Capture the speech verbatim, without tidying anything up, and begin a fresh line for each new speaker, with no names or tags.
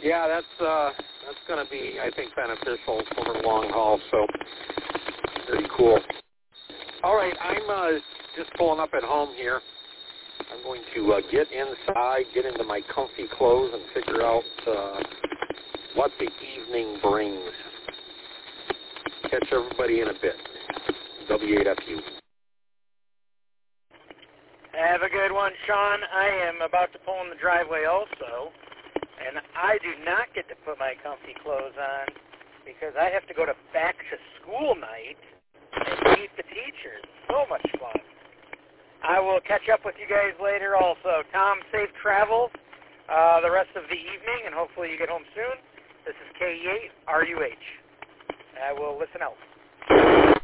Yeah, that's uh, that's going to be, I think, beneficial over the long haul. So, very cool. All right, I'm uh, just pulling up at home here. I'm going to uh, get inside, get into my comfy clothes, and figure out uh, what the evening brings. Catch everybody in a bit. W eight F U.
Have a good one, Sean. I am about to pull in the driveway also, and I do not get to put my comfy clothes on because I have to go to back to school night and meet the teachers. So much fun. I will catch up with you guys later also. Tom, safe travels uh, the rest of the evening, and hopefully you get home soon. This is K E eight R U H. I will listen out.